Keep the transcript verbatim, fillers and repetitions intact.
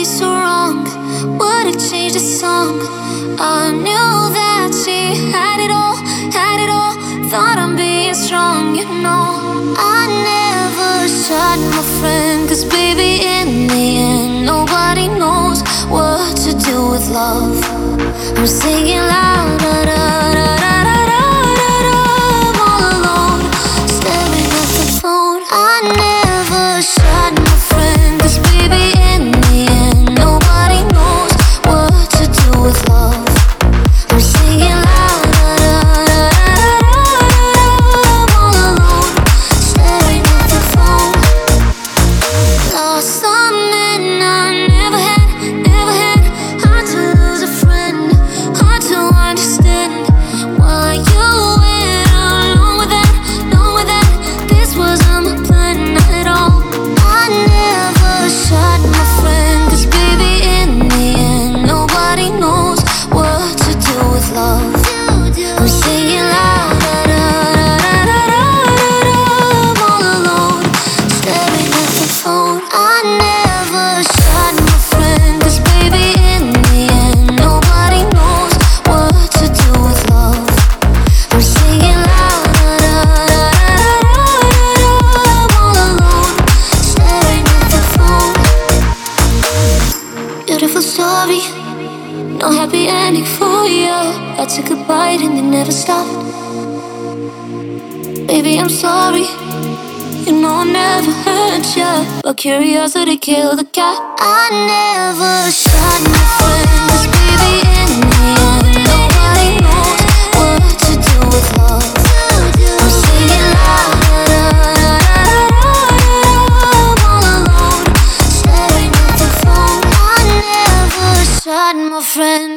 be so wrong? Would it change the song? I knew that she had it all, had it all. Thought I'm being strong, you know. I never shot my friend, cause baby, in the end, nobody knows what to do with love. I'm singing loud, da da da da da da da da. I'm all alone, staring at the phone. I never shot my friend, cause baby, in the end, nobody knows what to do with love. I'm singing loud, da da da da da da. I'm all alone, staring at the phone. Lost some men I never had, never had. Hard to lose a friend, hard to understand why you went along with that, along with that. This wasn't my plan, not at all. I never shot my friend, cause baby, in the end, nobody knows what to do with love. I'm singing loud, da da da da da da da. I'm all alone, staring at the phone. I never shot my friend, cause baby, in the end, nobody knows what to do with love. I'm singing loud, da da da da da da. I'm all alone, staring at the phone. Beautiful story, no happy ending for you. I took a bite and it never stopped. Baby, I'm sorry, you know I never hurt ya, but curiosity killed the cat. I never shot my friend, cause baby, in the end, nobody knows what to do with love. I'm singing loud, da da da da da da. I'm all alone, staring at the phone. I never shot my friend.